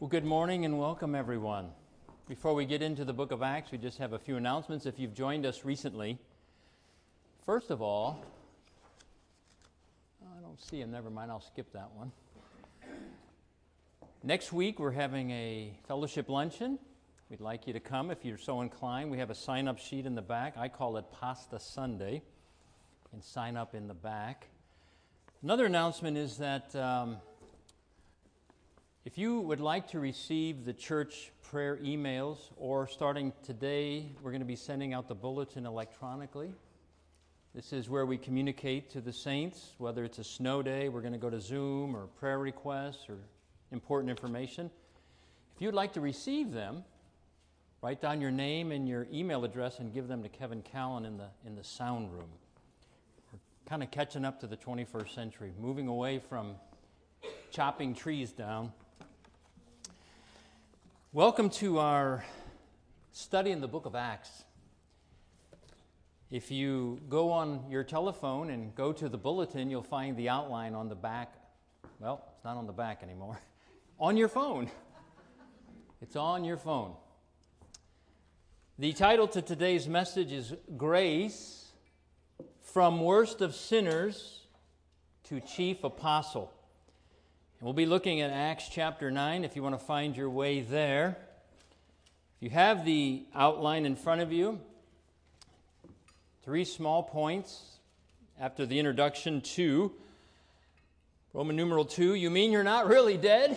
Well, good morning and welcome, everyone. Before we get into the book of Acts, we just have a few announcements if you've joined us recently. First of all, I don't see him. Never mind, I'll skip that one. Next week, we're having a fellowship luncheon. We'd like you to come if you're so inclined. We have a sign-up sheet in the back. I call it Pasta Sunday, and sign up in the back. Another announcement is that if you would like to receive the church prayer emails, or starting today, we're going to be sending out the bulletin electronically. This is where we communicate to the saints, whether it's a snow day, we're going to go to Zoom, or prayer requests, or important information. If you'd like to receive them, write down your name and your email address and give them to Kevin Callan in the sound room. We're kind of catching up to the 21st century, moving away from chopping trees down. Welcome to our study in the book of Acts. If you go on your telephone and go to the bulletin, you'll find the outline on the back. Well, it's not on the back anymore. On your phone. It's on your phone. The title to today's message is Grace from Worst of Sinners to Chief Apostle. And we'll be looking at Acts chapter 9 if you want to find your way there. If you have the outline in front of you, 3 small points after the introduction to Roman numeral 2, you mean you're not really dead?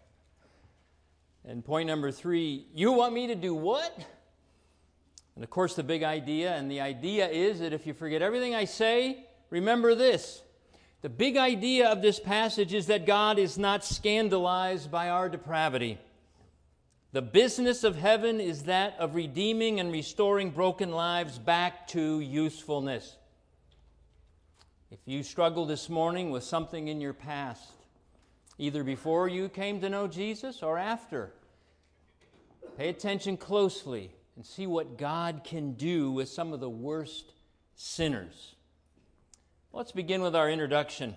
And point number 3, you want me to do what? And of course the big idea, and the idea is that if you forget everything I say, remember this. The big idea of this passage is that God is not scandalized by our depravity. The business of heaven is that of redeeming and restoring broken lives back to usefulness. If you struggle this morning with something in your past, either before you came to know Jesus or after, pay attention closely and see what God can do with some of the worst sinners. Let's begin with our introduction.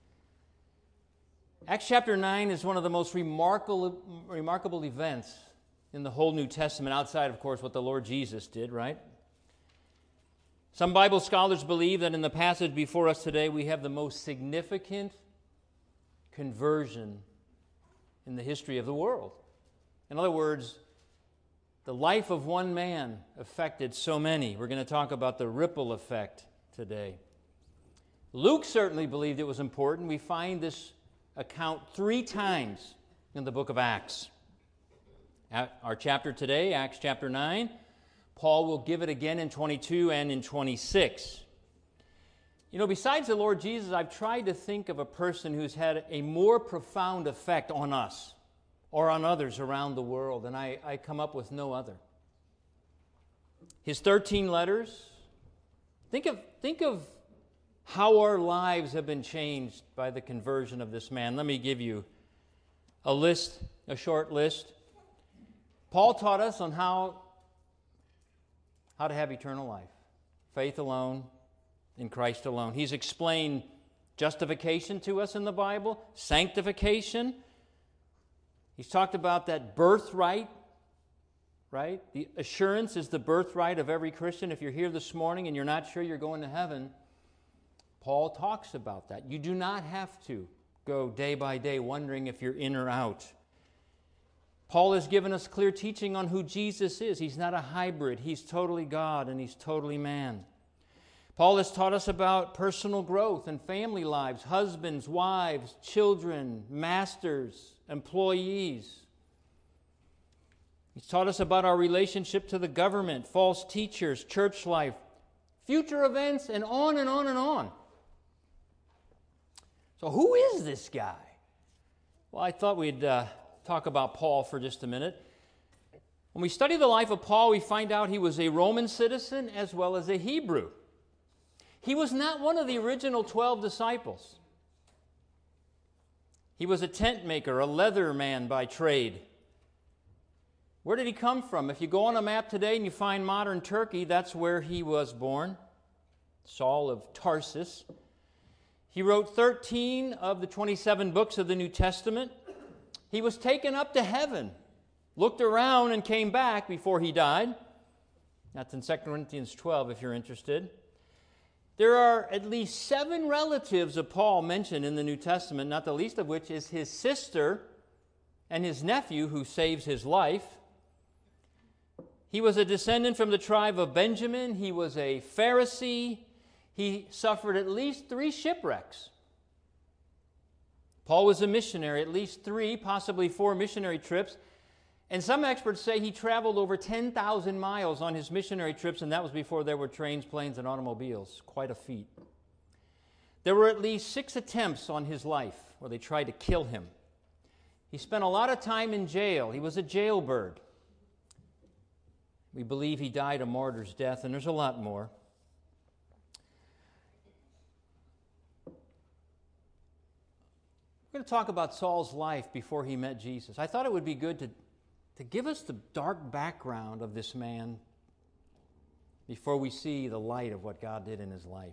Acts chapter 9 is one of the most remarkable events in the whole New Testament, outside, of course, what the Lord Jesus did, right? Some Bible scholars believe that in the passage before us today, we have the most significant conversion in the history of the world. In other words, the life of one man affected so many. We're going to talk about the ripple effect today. Luke certainly believed it was important. We find this account 3 times in the book of Acts. Our chapter today, Acts chapter 9, Paul will give it again in 22 and in 26. You know, besides the Lord Jesus, I've tried to think of a person who's had a more profound effect on us or on others around the world, and I come up with no other. His 13 letters, think of how our lives have been changed by the conversion of this man. Let me give you a short list. Paul taught us on how to have eternal life. Faith alone, in Christ alone. He's explained justification to us in the Bible, sanctification. He's talked about that birthright, right? The assurance is the birthright of every Christian. If you're here this morning and you're not sure you're going to heaven, Paul talks about that. You do not have to go day by day wondering if you're in or out. Paul has given us clear teaching on who Jesus is. He's not a hybrid. He's totally God and he's totally man. Paul has taught us about personal growth and family lives, husbands, wives, children, masters, employees. He's taught us about our relationship to the government, false teachers, church life, future events, and on and on and on. So who is this guy? Well, I thought we'd talk about Paul for just a minute. When we study the life of Paul, we find out he was a Roman citizen as well as a Hebrew. He was not one of the original 12 disciples. He was a tent maker, a leather man by trade. Where did he come from? If you go on a map today and you find modern Turkey, that's where he was born. Saul of Tarsus. He wrote 13 of the 27 books of the New Testament. He was taken up to heaven, looked around and came back before he died. That's in 2 Corinthians 12 if you're interested. There are at least 7 relatives of Paul mentioned in the New Testament, not the least of which is his sister and his nephew who saves his life. He was a descendant from the tribe of Benjamin. He was a Pharisee. He suffered at least 3 shipwrecks. Paul was a missionary, at least 3, possibly 4 missionary trips. And some experts say he traveled over 10,000 miles on his missionary trips, and that was before there were trains, planes, and automobiles. Quite a feat. There were at least 6 attempts on his life where they tried to kill him. He spent a lot of time in jail. He was a jailbird. We believe he died a martyr's death, and there's a lot more. We're going to talk about Saul's life before he met Jesus. I thought it would be good to give us the dark background of this man before we see the light of what God did in his life.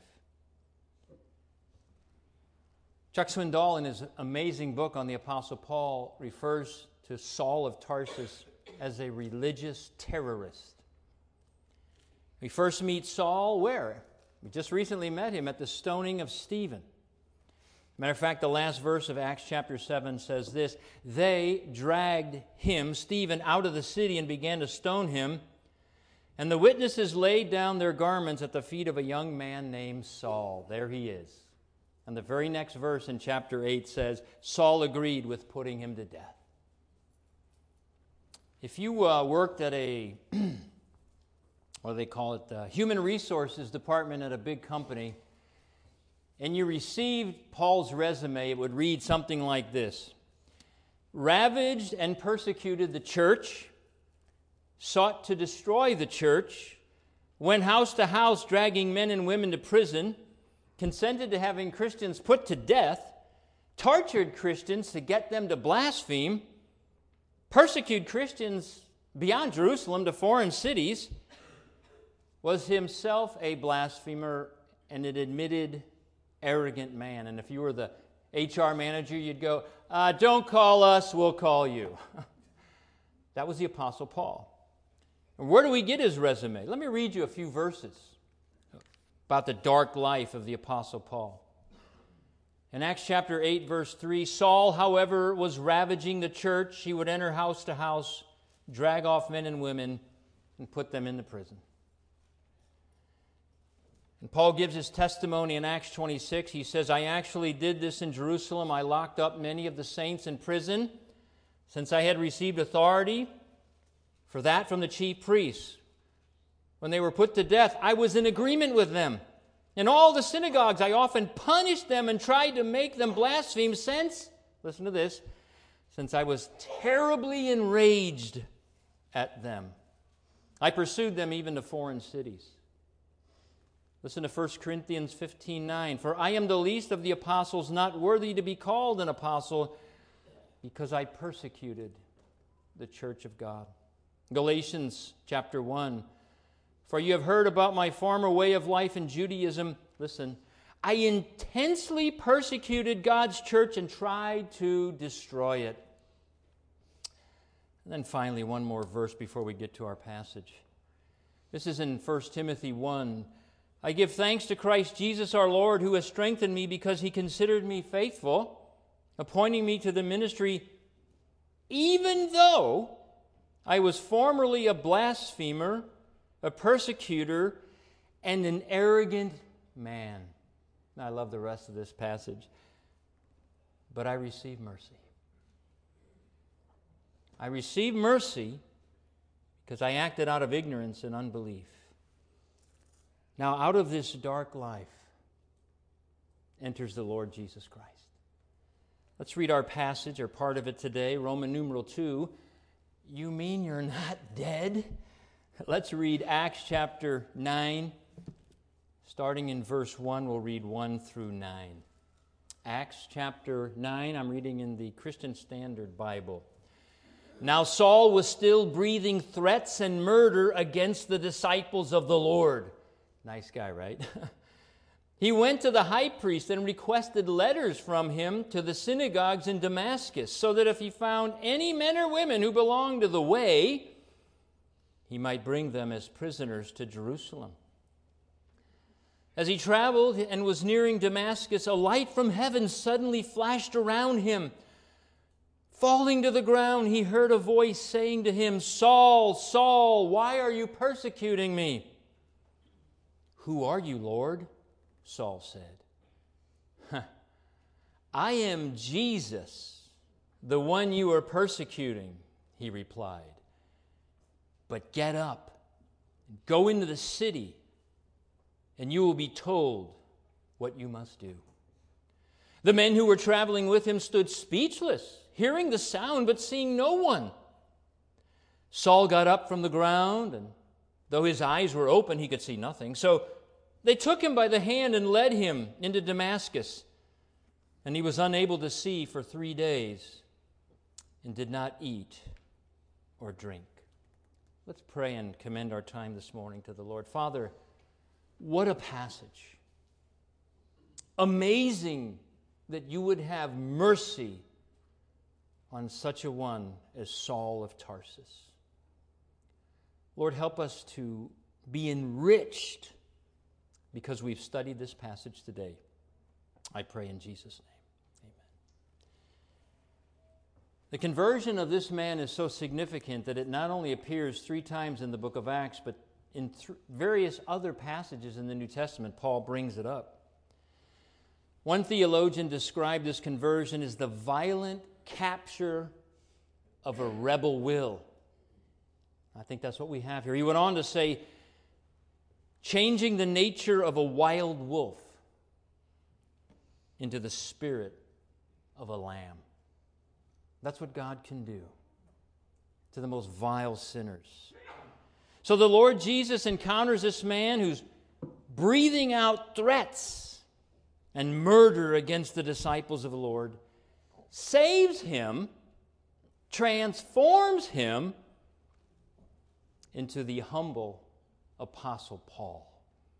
Chuck Swindoll, in his amazing book on the Apostle Paul, refers to Saul of Tarsus as a religious terrorist. We first meet Saul where? We just recently met him at the stoning of Stephen. Matter of fact, the last verse of Acts chapter 7 says this: they dragged him, Stephen, out of the city and began to stone him. And the witnesses laid down their garments at the feet of a young man named Saul. There he is. And the very next verse in chapter 8 says, Saul agreed with putting him to death. If you worked at a, what do they call it, human resources department at a big company, and you received Paul's resume, it would read something like this: ravaged and persecuted the church, sought to destroy the church, went house to house dragging men and women to prison, consented to having Christians put to death, tortured Christians to get them to blaspheme, persecuted Christians beyond Jerusalem to foreign cities, was himself a blasphemer and an admitted arrogant man. And if you were the HR manager, you'd go, don't call us, we'll call you. That was the Apostle Paul. And where do we get his resume? Let me read you a few verses about the dark life of the Apostle Paul. In Acts chapter 8, verse 3, Saul, however, was ravaging the church. He would enter house to house, drag off men and women, and put them into prison. And Paul gives his testimony in Acts 26. He says, I actually did this in Jerusalem. I locked up many of the saints in prison, since I had received authority for that from the chief priests. When they were put to death, I was in agreement with them. In all the synagogues, I often punished them and tried to make them blaspheme since, listen to this, since I was terribly enraged at them. I pursued them even to foreign cities. Listen to 1 Corinthians 15:9. For I am the least of the apostles, not worthy to be called an apostle, because I persecuted the church of God. Galatians chapter 1. For you have heard about my former way of life in Judaism. Listen, I intensely persecuted God's church and tried to destroy it. And then finally, one more verse before we get to our passage. This is in 1 Timothy 1. I give thanks to Christ Jesus our Lord, who has strengthened me because he considered me faithful, appointing me to the ministry, even though I was formerly a blasphemer, a persecutor, and an arrogant man. I love the rest of this passage. But I received mercy. I received mercy because I acted out of ignorance and unbelief. Now, out of this dark life enters the Lord Jesus Christ. Let's read our passage, or part of it today, Roman numeral 2. You mean you're not dead? Let's read Acts chapter 9. Starting in verse 1, we'll read 1 through 9. Acts chapter 9, I'm reading in the Christian Standard Bible. Now Saul was still breathing threats and murder against the disciples of the Lord. Nice guy, right? He went to the high priest and requested letters from him to the synagogues in Damascus, so that if he found any men or women who belonged to the way, he might bring them as prisoners to Jerusalem. As he traveled and was nearing Damascus, a light from heaven suddenly flashed around him. Falling to the ground, he heard a voice saying to him, "Saul, Saul, why are you persecuting me?" "Who are you, Lord?" Saul said. "I am Jesus, the one you are persecuting," he replied. "But get up and go into the city, and you will be told what you must do." The men who were traveling with him stood speechless, hearing the sound but seeing no one. Saul got up from the ground, and though his eyes were open, he could see nothing. So they took him by the hand and led him into Damascus. And he was unable to see for 3 days and did not eat or drink. Let's pray and commend our time this morning to the Lord. Father, what a passage. Amazing that you would have mercy on such a one as Saul of Tarsus. Lord, help us to be enriched because we've studied this passage today. I pray in Jesus' name. Amen. The conversion of this man is so significant that it not only appears 3 times in the book of Acts, but in various other passages in the New Testament, Paul brings it up. One theologian described this conversion as the violent capture of a rebel will. I think that's what we have here. He went on to say, changing the nature of a wild wolf into the spirit of a lamb. That's what God can do to the most vile sinners. So the Lord Jesus encounters this man who's breathing out threats and murder against the disciples of the Lord, saves him, transforms him into the humble Apostle Paul.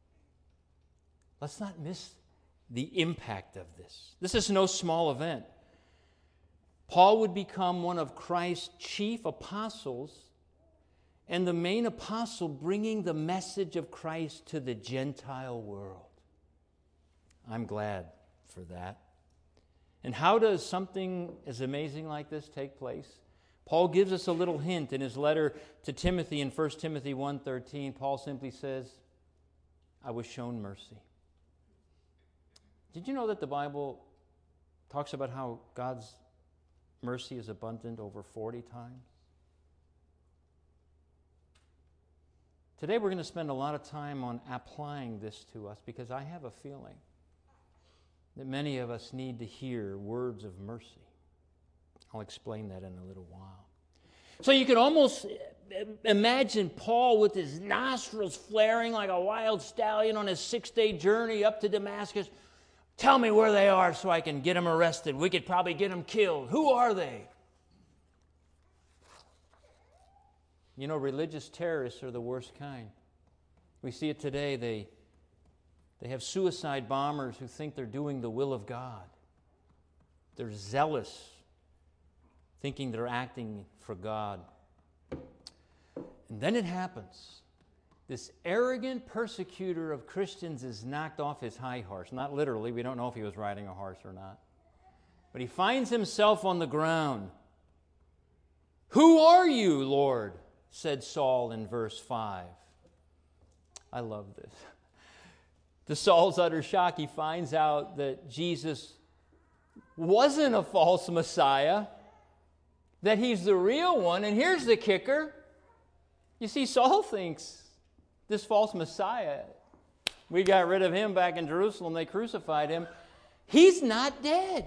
Let's not miss the impact of this. This is no small event. Paul would become one of Christ's chief apostles and the main apostle bringing the message of Christ to the Gentile world. I'm glad for that. And how does something as amazing like this take place? Paul gives us a little hint in his letter to Timothy in 1 Timothy 1:13. Paul simply says, I was shown mercy. Did you know that the Bible talks about how God's mercy is abundant over 40 times? Today we're going to spend a lot of time on applying this to us because I have a feeling that many of us need to hear words of mercy. I'll explain that in a little while. So you can almost imagine Paul with his nostrils flaring like a wild stallion on his 6-day journey up to Damascus. Tell me where they are so I can get them arrested. We could probably get them killed. Who are they? You know, religious terrorists are the worst kind. We see it today. They have suicide bombers who think they're doing the will of God. They're zealous, thinking they're acting for God. And then it happens. This arrogant persecutor of Christians is knocked off his high horse. Not literally. We don't know if he was riding a horse or not. But he finds himself on the ground. Who are you, Lord? Said Saul in verse 5. I love this. To Saul's utter shock, he finds out that Jesus wasn't a false Messiah, that he's the real one. And here's the kicker. You see, Saul thinks this false Messiah, we got rid of him back in Jerusalem, they crucified him. He's not dead.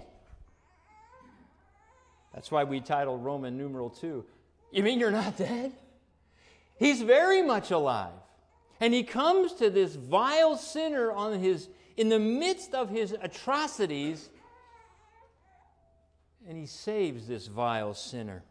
That's why we titled Roman numeral 2. You mean you're not dead? He's very much alive. And he comes to this vile sinner in the midst of his atrocities, and he saves this vile sinner.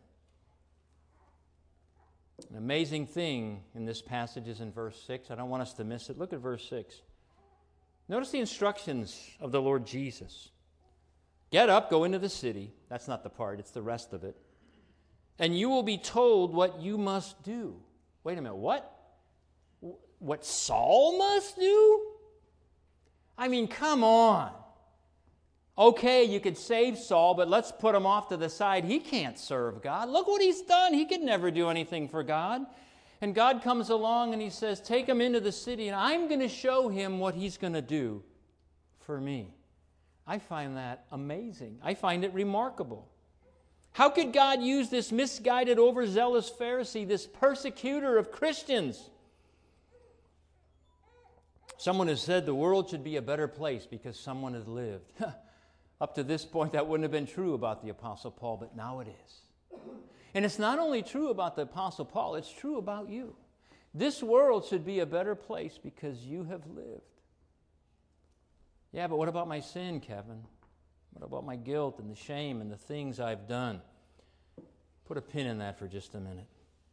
An amazing thing in this passage is in verse 6. I don't want us to miss it. Look at verse 6. Notice the instructions of the Lord Jesus. Get up, go into the city. That's not the part, it's the rest of it. And you will be told what you must do. Wait a minute, what? What Saul must do? I mean, come on. Okay, you could save Saul, but let's put him off to the side. He can't serve God. Look what he's done. He could never do anything for God. And God comes along and he says, take him into the city, and I'm going to show him what he's going to do for me. I find that amazing. I find it remarkable. How could God use this misguided, overzealous Pharisee, this persecutor of Christians? Someone has said the world should be a better place because someone has lived. Up to this point, that wouldn't have been true about the Apostle Paul, but now it is. And it's not only true about the Apostle Paul, it's true about you. This world should be a better place because you have lived. Yeah, but what about my sin, Kevin? What about my guilt and the shame and the things I've done? Put a pin in that for just a minute.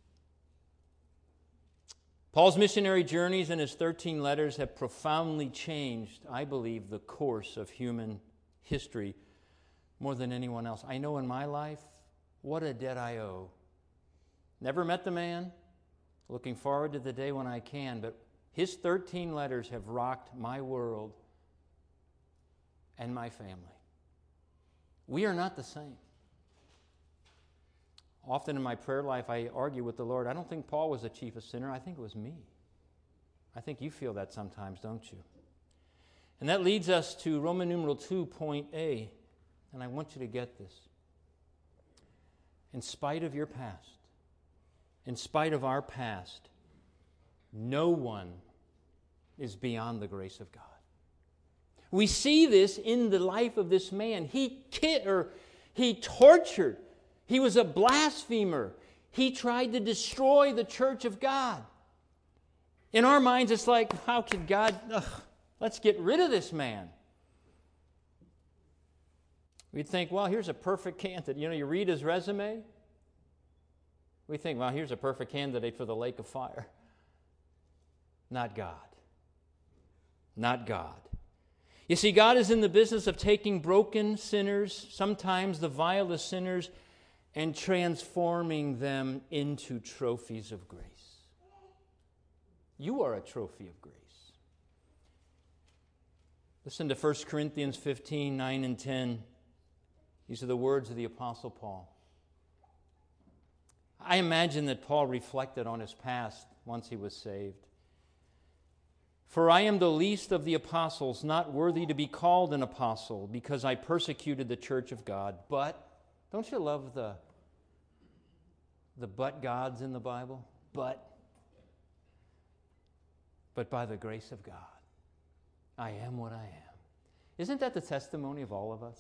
Paul's missionary journeys and his 13 letters have profoundly changed, I believe, the course of human history more than anyone else. I know in my life, what a debt I owe. Never met the man. Looking forward to the day when I can, but his 13 letters have rocked my world and my family. We are not the same. Often in my prayer life, I argue with the Lord. I don't think Paul was the chiefest sinner. I think it was me. I think you feel that sometimes, don't you? And that leads us to Roman numeral 2, point A. And I want you to get this. In spite of your past, in spite of our past, no one is beyond the grace of God. We see this in the life of this man. He tortured. He was a blasphemer. He tried to destroy the church of God. In our minds, it's like, how could God... let's get rid of this man. We'd think, well, here's a perfect candidate. You read his resume. We think, well, here's a perfect candidate for the lake of fire. Not God. Not God. You see, God is in the business of taking broken sinners, sometimes the vilest sinners, and transforming them into trophies of grace. You are a trophy of grace. Listen to 1 Corinthians 15, 9 and 10. These are the words of the Apostle Paul. I imagine that Paul reflected on his past once he was saved. For I am the least of the apostles, not worthy to be called an apostle, because I persecuted the church of God. But, don't you love the but gods in the Bible? But by the grace of God, I am what I am. Isn't that the testimony of all of us?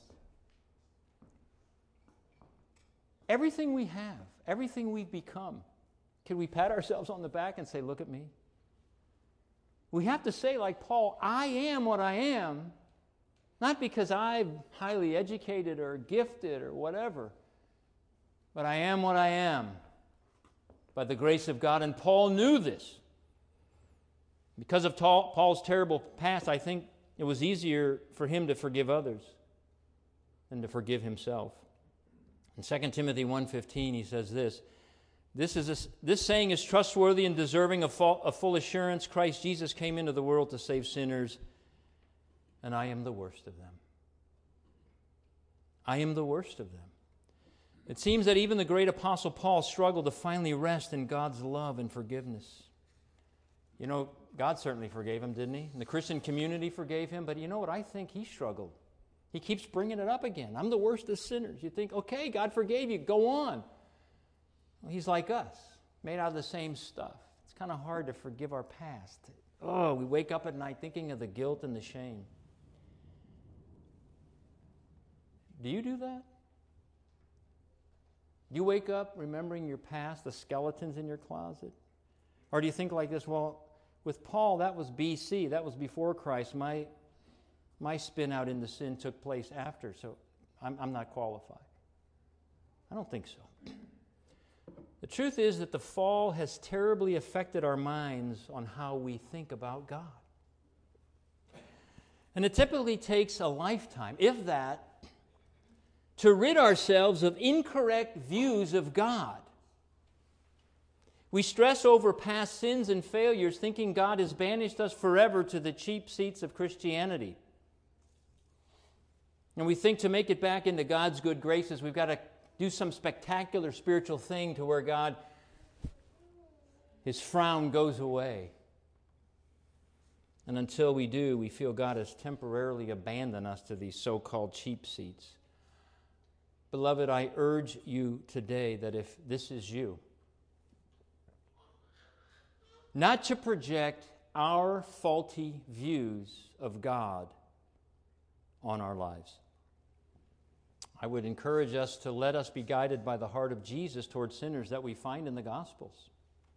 Everything we have, everything we've become, can we pat ourselves on the back and say, look at me? We have to say, like Paul, I am what I am, not because I'm highly educated or gifted or whatever, but I am what I am by the grace of God. And Paul knew this. Because of Paul's terrible past, I think it was easier for him to forgive others than to forgive himself. In 2 Timothy 1:15, he says this saying is trustworthy and deserving of full assurance. Christ Jesus came into the world to save sinners, and I am the worst of them. I am the worst of them. It seems that even the great Apostle Paul struggled to finally rest in God's love and forgiveness. God certainly forgave him, didn't he? And the Christian community forgave him, but you know what? I think he struggled. He keeps bringing it up again. I'm the worst of sinners. You think, okay, God forgave you, go on. Well, he's like us, made out of the same stuff. It's kind of hard to forgive our past. We wake up at night thinking of the guilt and the shame. Do you do that? Do you wake up remembering your past, the skeletons in your closet? Or do you think like this, well, with Paul, that was BC, that was before Christ. My spin out into sin took place after, so I'm not qualified. I don't think so. The truth is that the fall has terribly affected our minds on how we think about God. And it typically takes a lifetime, if that, to rid ourselves of incorrect views of God. We stress over past sins and failures, thinking God has banished us forever to the cheap seats of Christianity. And we think to make it back into God's good graces, we've got to do some spectacular spiritual thing to where God, His frown goes away. And until we do, we feel God has temporarily abandoned us to these so-called cheap seats. Beloved, I urge you today that if this is you, not to project our faulty views of God on our lives. I would encourage us to let us be guided by the heart of Jesus toward sinners that we find in the Gospels.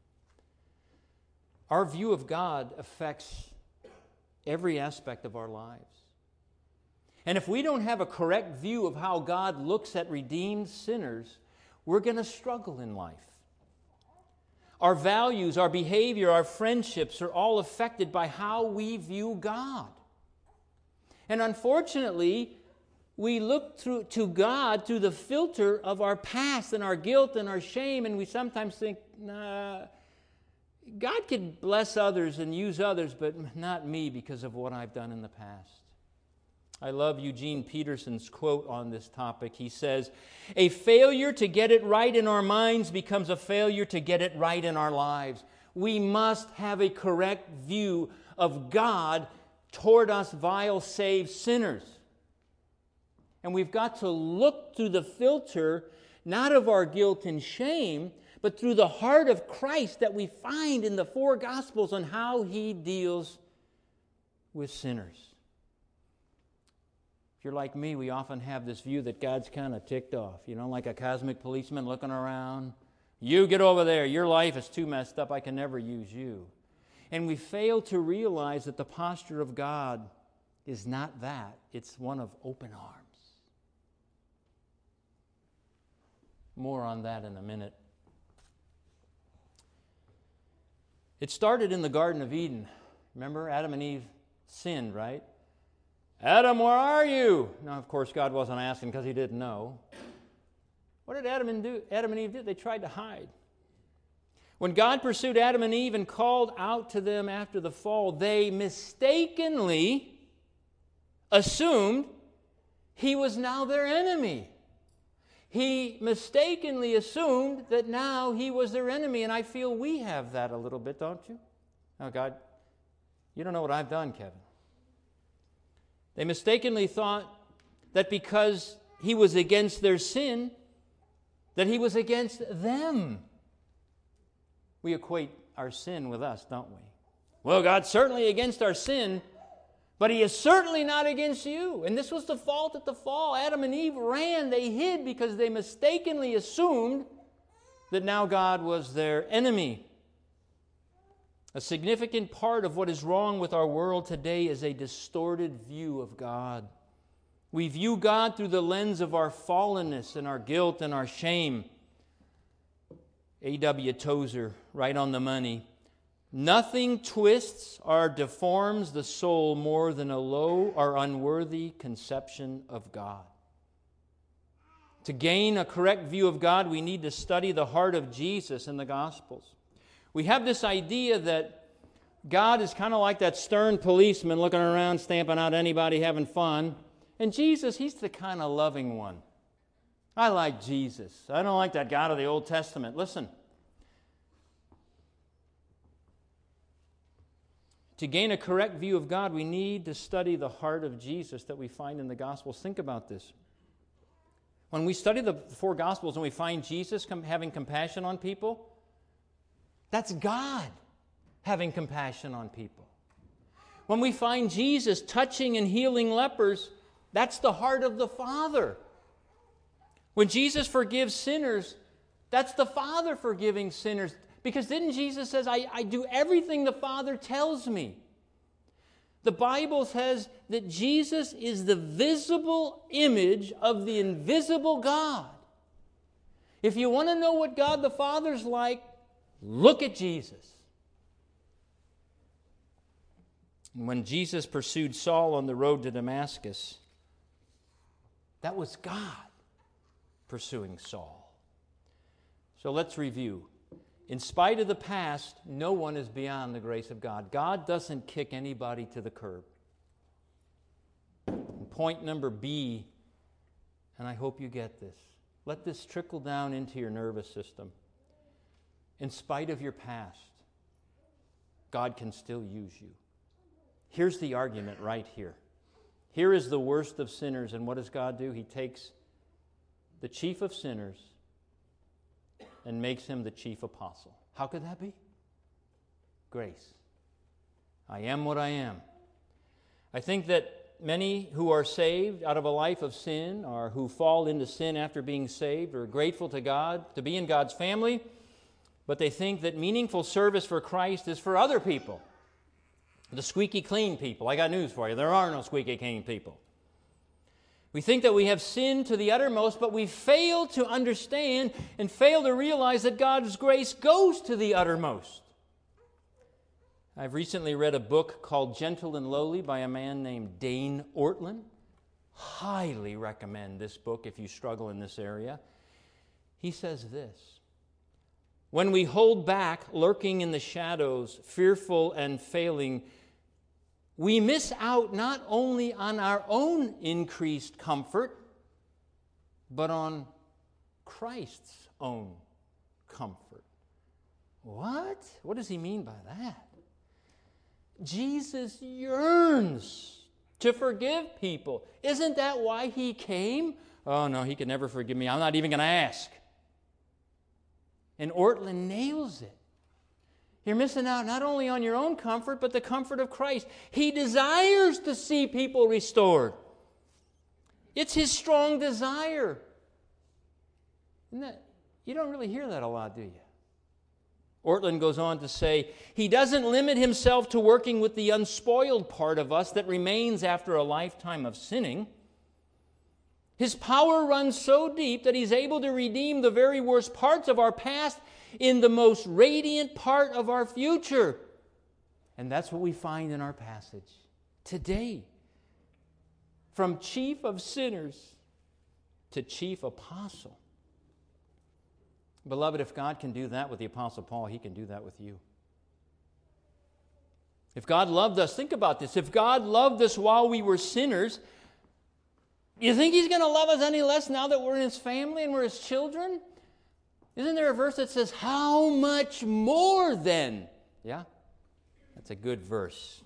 Our view of God affects every aspect of our lives. And if we don't have a correct view of how God looks at redeemed sinners, we're going to struggle in life. Our values, our behavior, our friendships are all affected by how we view God. And unfortunately, we look to God through the filter of our past and our guilt and our shame, and we sometimes think, nah, God could bless others and use others, but not me because of what I've done in the past. I love Eugene Peterson's quote on this topic. He says, "A failure to get it right in our minds becomes a failure to get it right in our lives." We must have a correct view of God toward us vile, saved sinners. And we've got to look through the filter, not of our guilt and shame, but through the heart of Christ that we find in the four Gospels on how He deals with sinners. If you're like me, we often have this view that God's kind of ticked off, like a cosmic policeman looking around. You get over there. Your life is too messed up. I can never use you. And we fail to realize that the posture of God is not that. It's one of open arms. More on that in a minute. It started in the Garden of Eden. Remember, Adam and Eve sinned, right? Adam, where are you? Now, of course, God wasn't asking because He didn't know. What did Adam and Eve do? They tried to hide. When God pursued Adam and Eve and called out to them after the fall, they mistakenly assumed He was now their enemy. He mistakenly assumed that now He was their enemy, and I feel we have that a little bit, don't you? Oh, God, you don't know what I've done, Kevin. They mistakenly thought that because He was against their sin, that He was against them. We equate our sin with us, don't we? Well, God's certainly against our sin, but He is certainly not against you. And this was the fault at the fall. Adam and Eve ran, they hid because they mistakenly assumed that now God was their enemy. A significant part of what is wrong with our world today is a distorted view of God. We view God through the lens of our fallenness and our guilt and our shame. A.W. Tozer, right on the money. Nothing twists or deforms the soul more than a low or unworthy conception of God. To gain a correct view of God, we need to study the heart of Jesus in the Gospels. We have this idea that God is kind of like that stern policeman looking around, stamping out anybody having fun. And Jesus, He's the kind of loving one. I like Jesus. I don't like that God of the Old Testament. Listen. To gain a correct view of God, we need to study the heart of Jesus that we find in the Gospels. Think about this. When we study the four Gospels and we find Jesus having compassion on people, that's God having compassion on people. When we find Jesus touching and healing lepers, that's the heart of the Father. When Jesus forgives sinners, that's the Father forgiving sinners. Because didn't Jesus says, I do everything the Father tells me. The Bible says that Jesus is the visible image of the invisible God. If you want to know what God the Father's like, look at Jesus. When Jesus pursued Saul on the road to Damascus, that was God pursuing Saul. So let's review. In spite of the past, no one is beyond the grace of God. God doesn't kick anybody to the curb. Point number B, and I hope you get this. Let this trickle down into your nervous system. In spite of your past, God can still use you. Here's the argument right here. Here is the worst of sinners, and what does God do? He takes the chief of sinners and makes him the chief apostle. How could that be? Grace. I am what I am. I think that many who are saved out of a life of sin or who fall into sin after being saved are grateful to God to be in God's family, but they think that meaningful service for Christ is for other people. The squeaky clean people. I got news for you. There are no squeaky clean people. We think that we have sinned to the uttermost, but we fail to understand and fail to realize that God's grace goes to the uttermost. I've recently read a book called Gentle and Lowly by a man named Dane Ortlund. Highly recommend this book if you struggle in this area. He says this: when we hold back, lurking in the shadows, fearful and failing, we miss out not only on our own increased comfort, but on Christ's own comfort. What? What does he mean by that? Jesus yearns to forgive people. Isn't that why he came? Oh no, he could never forgive me. I'm not even going to ask. And Ortlund nails it. You're missing out not only on your own comfort, but the comfort of Christ. He desires to see people restored. It's his strong desire. You don't really hear that a lot, do you? Ortlund goes on to say, he doesn't limit himself to working with the unspoiled part of us that remains after a lifetime of sinning. His power runs so deep that he's able to redeem the very worst parts of our past in the most radiant part of our future. And that's what we find in our passage today. From chief of sinners to chief apostle. Beloved, if God can do that with the Apostle Paul, he can do that with you. If God loved us, think about this. If God loved us while we were sinners, you think he's going to love us any less now that we're in his family and we're his children? Isn't there a verse that says, how much more then? Yeah, that's a good verse.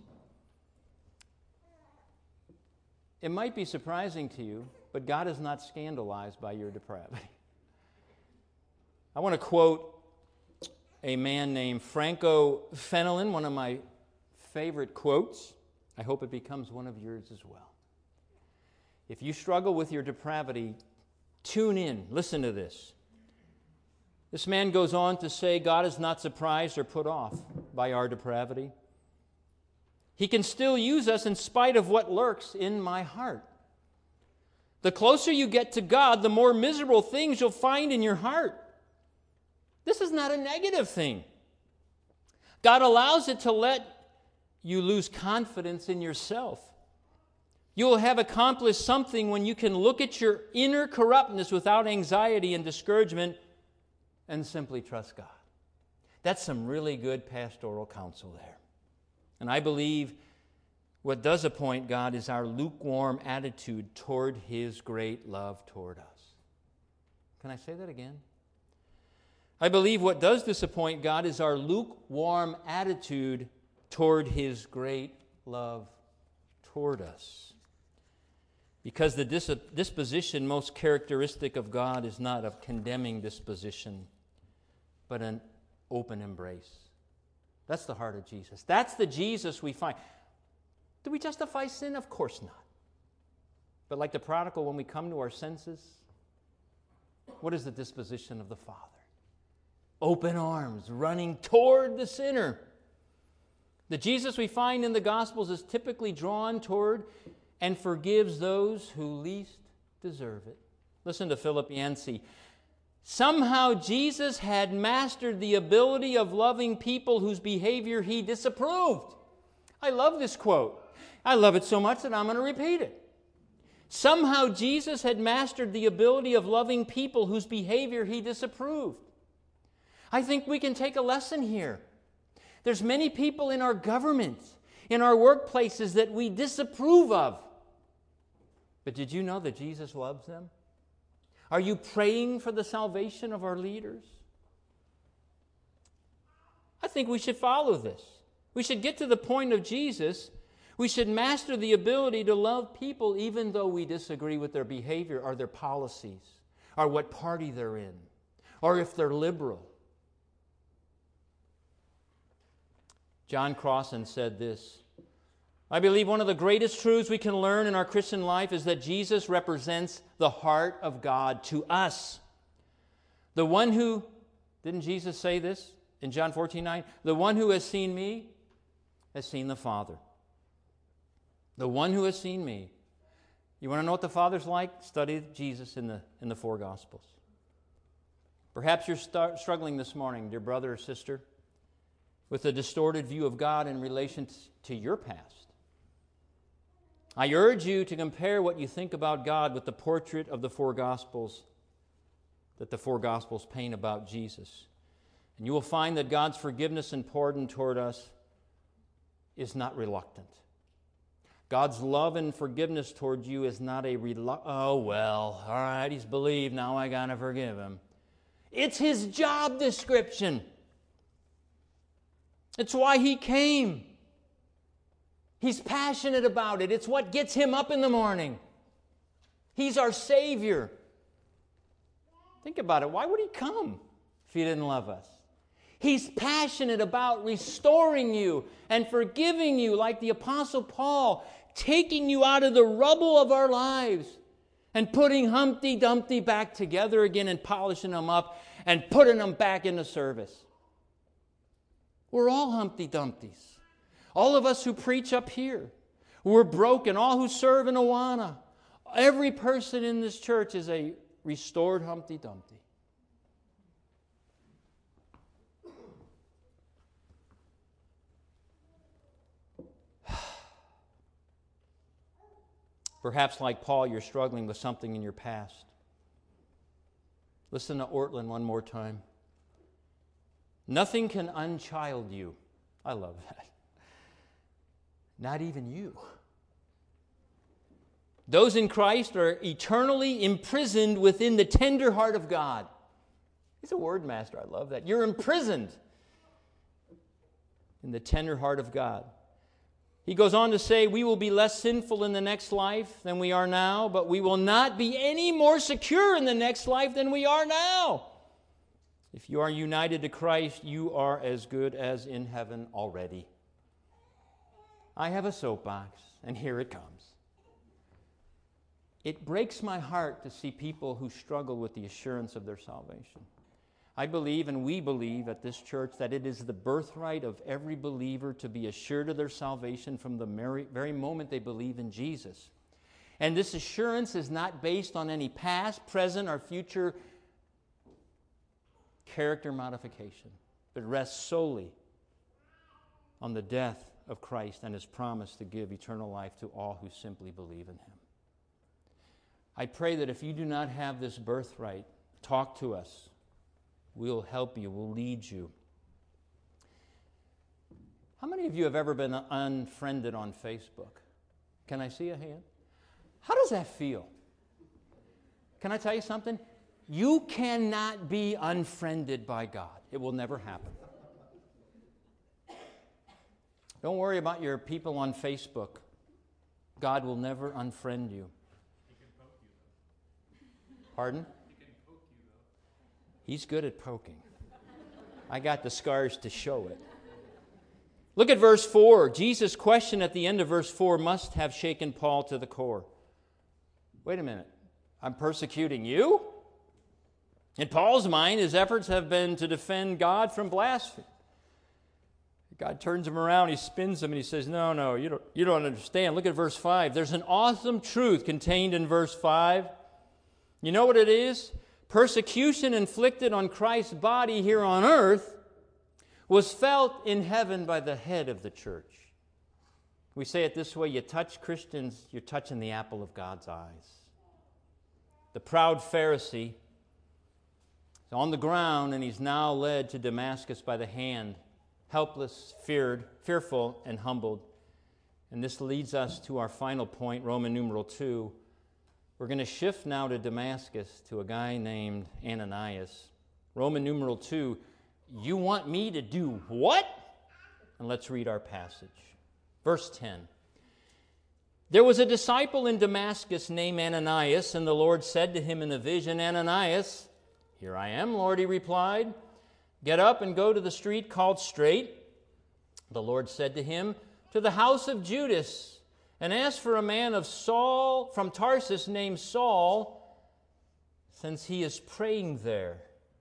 It might be surprising to you, but God is not scandalized by your depravity. I want to quote a man named Franco Fenelon, one of my favorite quotes. I hope it becomes one of yours as well. If you struggle with your depravity, tune in. Listen to this. This man goes on to say, God is not surprised or put off by our depravity. He can still use us in spite of what lurks in my heart. The closer you get to God, the more miserable things you'll find in your heart. This is not a negative thing. God allows it to let you lose confidence in yourself. You will have accomplished something when you can look at your inner corruptness without anxiety and discouragement and simply trust God. That's some really good pastoral counsel there. And I believe what does appoint God is our lukewarm attitude toward his great love toward us. Can I say that again? I believe what does disappoint God is our lukewarm attitude toward his great love toward us. Because the disposition most characteristic of God is not a condemning disposition, but an open embrace. That's the heart of Jesus. That's the Jesus we find. Do we justify sin? Of course not. But like the prodigal, when we come to our senses, what is the disposition of the Father? Open arms, running toward the sinner. The Jesus we find in the Gospels is typically drawn toward and forgives those who least deserve it. Listen to Philip Yancey. Somehow Jesus had mastered the ability of loving people whose behavior he disapproved. I love this quote. I love it so much that I'm going to repeat it. Somehow Jesus had mastered the ability of loving people whose behavior he disapproved. I think we can take a lesson here. There's many people in our government, in our workplaces that we disapprove of. But did you know that Jesus loves them? Are you praying for the salvation of our leaders? I think we should follow this. We should get to the point of Jesus. We should master the ability to love people even though we disagree with their behavior or their policies or what party they're in or if they're liberal. John Crossan said this, I believe one of the greatest truths we can learn in our Christian life is that Jesus represents the heart of God to us. The one who, didn't Jesus say this in John 14:9? The one who has seen me has seen the Father. The one who has seen me. You want to know what the Father's like? Study Jesus in the four Gospels. Perhaps you're struggling this morning, dear brother or sister, with a distorted view of God in relation to your past. I urge you to compare what you think about God with the portrait of the four Gospels that the four Gospels paint about Jesus. And you will find that God's forgiveness and pardon toward us is not reluctant. God's love and forgiveness toward you is not a all right, he's believed, now I got to forgive him. It's his job description. It's why he came. He's passionate about it. It's what gets him up in the morning. He's our Savior. Think about it. Why would he come if he didn't love us? He's passionate about restoring you and forgiving you, like the Apostle Paul, taking you out of the rubble of our lives and putting Humpty Dumpty back together again and polishing them up and putting them back into service. We're all Humpty Dumptys. All of us who preach up here, we're broken. All who serve in Awana, every person in this church is a restored Humpty Dumpty. Perhaps like Paul, you're struggling with something in your past. Listen to Ortlund one more time. Nothing can unchild you. I love that. Not even you. Those in Christ are eternally imprisoned within the tender heart of God. He's a word master. I love that. You're imprisoned in the tender heart of God. He goes on to say, we will be less sinful in the next life than we are now, but we will not be any more secure in the next life than we are now. If you are united to Christ, you are as good as in heaven already. I have a soapbox, and here it comes. It breaks my heart to see people who struggle with the assurance of their salvation. I believe, and we believe at this church, that it is the birthright of every believer to be assured of their salvation from the very moment they believe in Jesus. And this assurance is not based on any past, present, or future character modification, but rests solely on the death of Christ and his promise to give eternal life to all who simply believe in him. I pray that if you do not have this birthright, talk to us. We'll help you. We'll lead you. How many of you have ever been unfriended on Facebook? Can I see a hand? How does that feel? Can I tell you something? You cannot be unfriended by God. It will never happen. Don't worry about your people on Facebook. God will never unfriend you. He can poke you, though. Pardon? He can poke you, though. He's good at poking. I got the scars to show it. Look at verse 4. Jesus' question at the end of verse 4 must have shaken Paul to the core. Wait a minute. I'm persecuting you? In Paul's mind, his efforts have been to defend God from blasphemy. God turns him around, he spins him, and he says, no, you don't understand. Look at verse 5. There's an awesome truth contained in verse 5. You know what it is? Persecution inflicted on Christ's body here on earth was felt in heaven by the head of the church. We say it this way: you touch Christians, you're touching the apple of God's eyes. The proud Pharisee is on the ground, and he's now led to Damascus by the hand, helpless, fearful, and humbled. And this leads us to our final point, Roman numeral 2. We're going to shift now to Damascus, to a guy named Ananias. Roman numeral 2, you want me to do what? And let's read our passage. Verse 10. There was a disciple in Damascus named Ananias, and the Lord said to him in a vision, Ananias. Here I am, Lord, he replied. Get up and go to the street called Straight. The Lord said to him, to the house of Judas, and ask for a man of Saul from Tarsus named Saul, since he is praying there.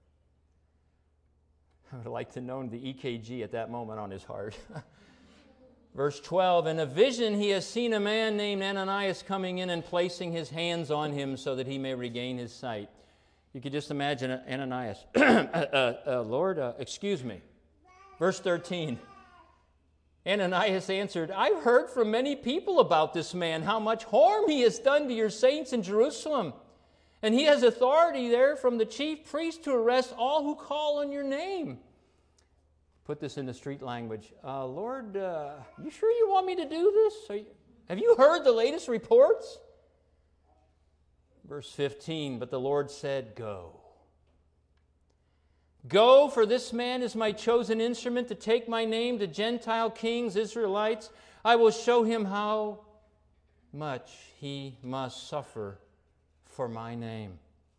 I would like to know the EKG at that moment on his heart. Verse 12, in a vision he has seen a man named Ananias coming in and placing his hands on him so that he may regain his sight. You could just imagine Ananias. Lord, excuse me. Verse 13, Ananias answered, I've heard from many people about this man, how much harm he has done to your saints in Jerusalem. And he has authority there from the chief priest to arrest all who call on your name. Put this into street language. Lord, you sure you want me to do this? Have you heard the latest reports? Verse 15, but the Lord said, go. Go, for this man is my chosen instrument to take my name to Gentile kings, Israelites. I will show him how much he must suffer for my name.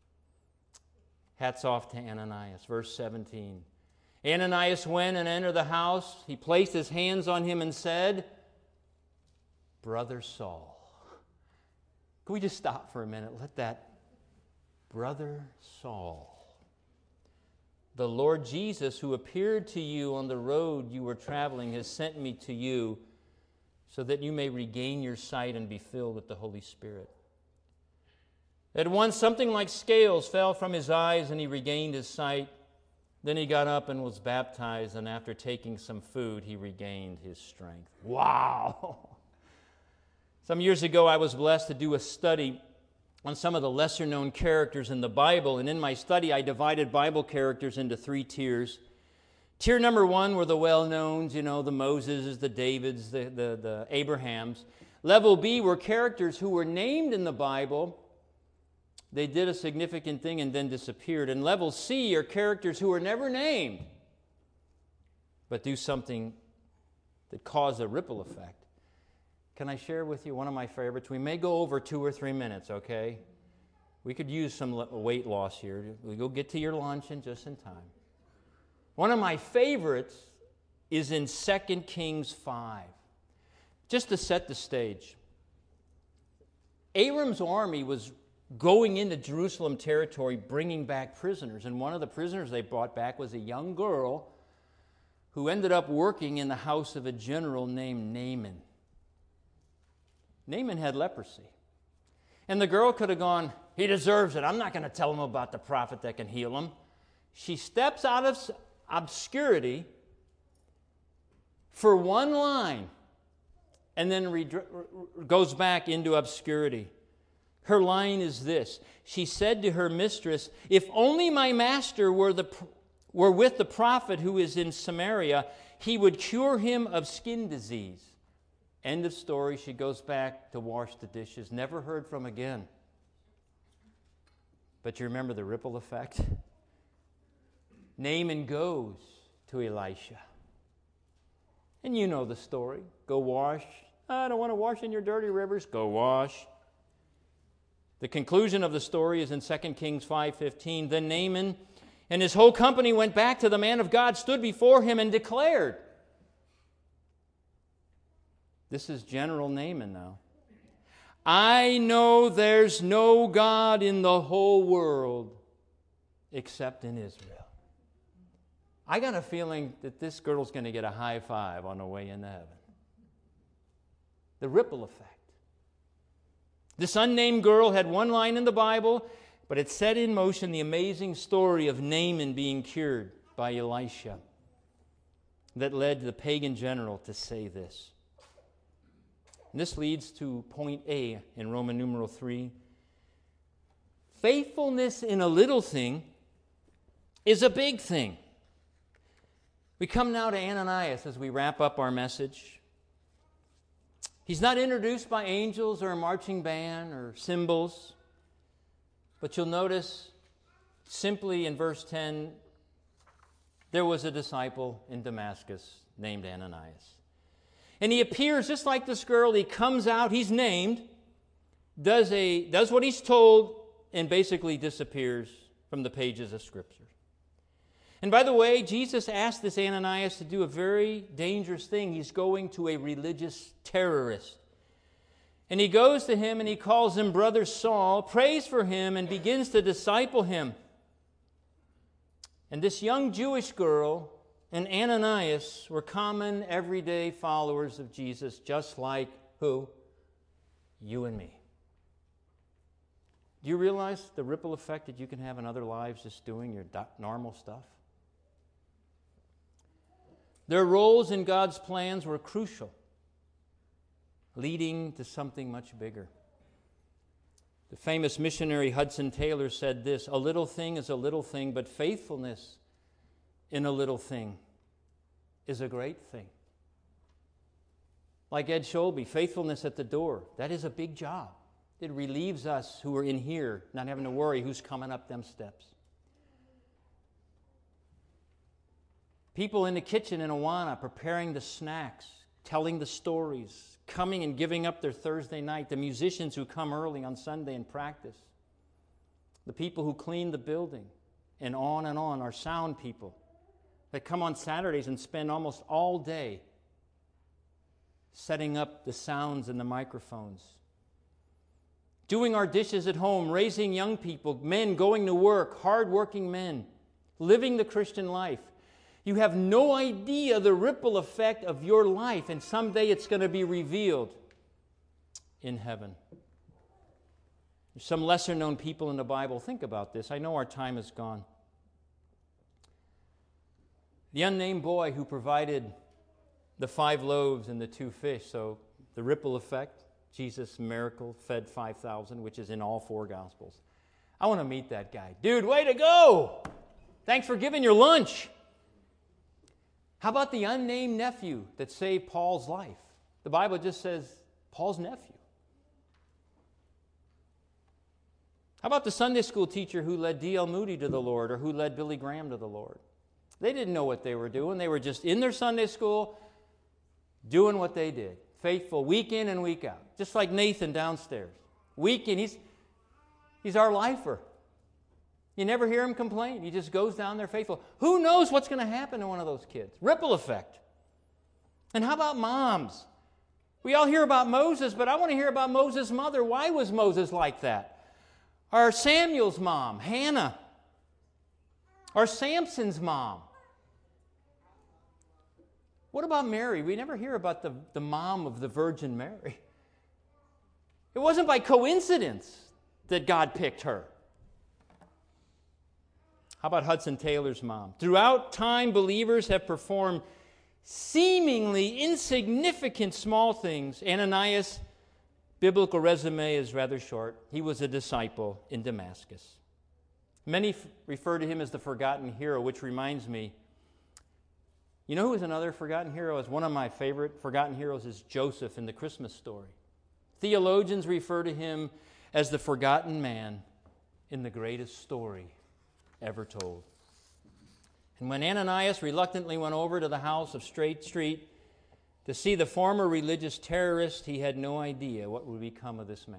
Hats off to Ananias. Verse 17. Ananias went and entered the house. He placed his hands on him and said, Brother Saul. Can we just stop for a minute? Let that, Brother Saul. The Lord Jesus, who appeared to you on the road you were traveling, has sent me to you so that you may regain your sight and be filled with the Holy Spirit. At once something like scales fell from his eyes and he regained his sight. Then he got up and was baptized, and after taking some food, he regained his strength. Wow! Some years ago, I was blessed to do a study on some of the lesser-known characters in the Bible, and in my study, I divided Bible characters into 3 tiers. Tier number 1 were the well-knowns, the Moses, the Davids, the Abrahams. Level B were characters who were named in the Bible. They did a significant thing and then disappeared. And level C are characters who were never named, but do something that caused a ripple effect. Can I share with you one of my favorites? We may go over 2 or 3 minutes, okay? We could use some weight loss here. We go get to your lunch in just in time. One of my favorites is in 2 Kings 5. Just to set the stage. Aram's army was going into Jerusalem territory, bringing back prisoners. And one of the prisoners they brought back was a young girl who ended up working in the house of a general named Naaman. Naaman had leprosy. And the girl could have gone, he deserves it. I'm not going to tell him about the prophet that can heal him. She steps out of obscurity for one line and then goes back into obscurity. Her line is this. She said to her mistress, if only my master were with the prophet who is in Samaria, he would cure him of skin disease. End of story. She goes back to wash the dishes. Never heard from again. But you remember the ripple effect? Naaman goes to Elisha. And you know the story. Go wash. I don't want to wash in your dirty rivers. Go wash. The conclusion of the story is in 2 Kings 5:15. Then Naaman and his whole company went back to the man of God, stood before him, and declared. This is General Naaman now. I know there's no God in the whole world except in Israel. I got a feeling that this girl's going to get a high five on the way into heaven. The ripple effect. This unnamed girl had one line in the Bible, but it set in motion the amazing story of Naaman being cured by Elisha that led the pagan general to say this. And this leads to point A in Roman numeral 3. Faithfulness in a little thing is a big thing. We come now to Ananias as we wrap up our message. He's not introduced by angels or a marching band or cymbals, but you'll notice simply in verse 10, there was a disciple in Damascus named Ananias. And he appears just like this girl. He comes out, he's named, does what he's told, and basically disappears from the pages of Scripture. And by the way, Jesus asked this Ananias to do a very dangerous thing. He's going to a religious terrorist. And he goes to him and he calls him Brother Saul, prays for him, and begins to disciple him. And this young Jewish girl and Ananias were common, everyday followers of Jesus, just like who? You and me. Do you realize the ripple effect that you can have in other lives just doing your normal stuff? Their roles in God's plans were crucial, leading to something much bigger. The famous missionary Hudson Taylor said this: "A little thing is a little thing, but faithfulness in a little thing is a great thing." Like Ed Sholby, faithfulness at the door, that is a big job. It relieves us who are in here not having to worry who's coming up them steps. People in the kitchen in Awana preparing the snacks, telling the stories, coming and giving up their Thursday night, the musicians who come early on Sunday and practice, the people who clean the building, and on, our sound people that come on Saturdays and spend almost all day setting up the sounds and the microphones, doing our dishes at home, raising young people, men going to work, hard-working men, living the Christian life. You have no idea the ripple effect of your life, and someday it's going to be revealed in heaven. There's some lesser-known people in the Bible. Think about this. I know our time is gone. The unnamed boy who provided the 5 loaves and the 2 fish, so the ripple effect, Jesus' miracle fed 5,000, which is in all 4 Gospels. I want to meet that guy. Dude, way to go! Thanks for giving your lunch. How about the unnamed nephew that saved Paul's life? The Bible just says Paul's nephew. How about the Sunday school teacher who led D.L. Moody to the Lord or who led Billy Graham to the Lord? They didn't know what they were doing. They were just in their Sunday school doing what they did. Faithful week in and week out. Just like Nathan downstairs. Week in, he's our lifer. You never hear him complain. He just goes down there faithful. Who knows what's going to happen to one of those kids? Ripple effect. And how about moms? We all hear about Moses, but I want to hear about Moses' mother. Why was Moses like that? Or Samuel's mom, Hannah. Or Samson's mom. What about Mary? We never hear about the mom of the Virgin Mary. It wasn't by coincidence that God picked her. How about Hudson Taylor's mom? Throughout time, believers have performed seemingly insignificant small things. Ananias' biblical resume is rather short. He was a disciple in Damascus. Many refer to him as the forgotten hero, which reminds me, you know who is another forgotten hero? Is one of my favorite forgotten heroes is Joseph in the Christmas story. Theologians refer to him as the forgotten man in the greatest story ever told. And when Ananias reluctantly went over to the house of Straight Street to see the former religious terrorist, he had no idea what would become of this man.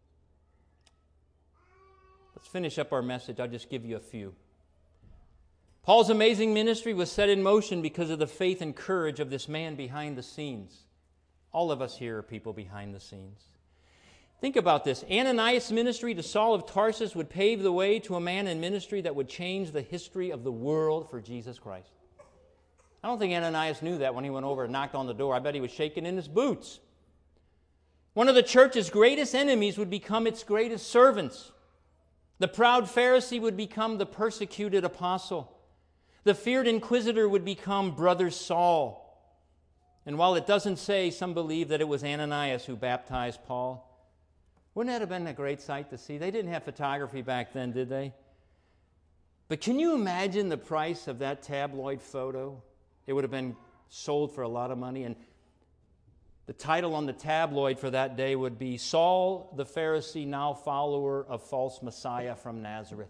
Let's finish up our message. I'll just give you a few. Paul's amazing ministry was set in motion because of the faith and courage of this man behind the scenes. All of us here are people behind the scenes. Think about this. Ananias' ministry to Saul of Tarsus would pave the way to a man in ministry that would change the history of the world for Jesus Christ. I don't think Ananias knew that when he went over and knocked on the door. I bet he was shaking in his boots. One of the church's greatest enemies would become its greatest servants. The proud Pharisee would become the persecuted apostle. The feared inquisitor would become Brother Saul. And while it doesn't say, some believe that it was Ananias who baptized Paul. Wouldn't that have been a great sight to see? They didn't have photography back then, did they? But can you imagine the price of that tabloid photo? It would have been sold for a lot of money. And the title on the tabloid for that day would be, Saul the Pharisee, now follower of false Messiah from Nazareth.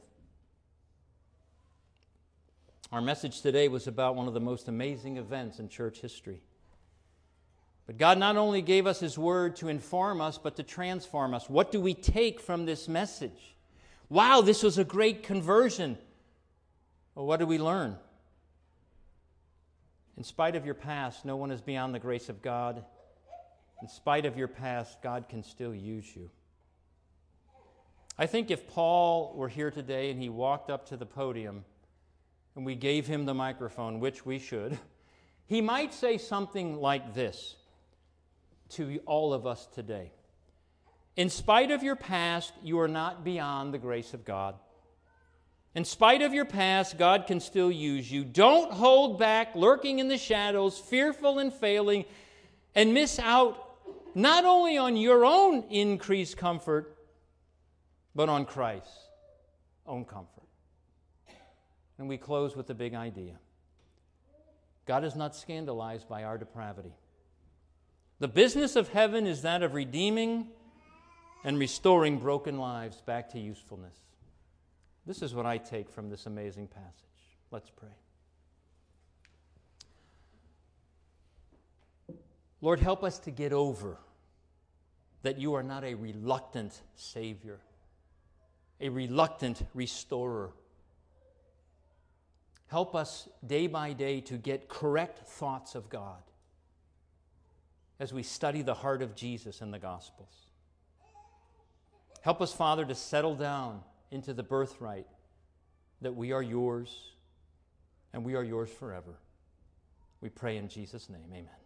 Our message today was about one of the most amazing events in church history. But God not only gave us His Word to inform us, but to transform us. What do we take from this message? Wow, this was a great conversion. Well, what do we learn? In spite of your past, no one is beyond the grace of God. In spite of your past, God can still use you. I think if Paul were here today and he walked up to the podium and we gave him the microphone, which we should, he might say something like this to all of us today. In spite of your past, you are not beyond the grace of God. In spite of your past, God can still use you. Don't hold back, lurking in the shadows, fearful and failing, and miss out not only on your own increased comfort, but on Christ's own comfort. And we close with the big idea. God is not scandalized by our depravity. The business of heaven is that of redeeming and restoring broken lives back to usefulness. This is what I take from this amazing passage. Let's pray. Lord, help us to get over that you are not a reluctant Savior, a reluctant restorer. Help us day by day to get correct thoughts of God as we study the heart of Jesus in the Gospels. Help us, Father, to settle down into the birthright that we are yours and we are yours forever. We pray in Jesus' name, amen.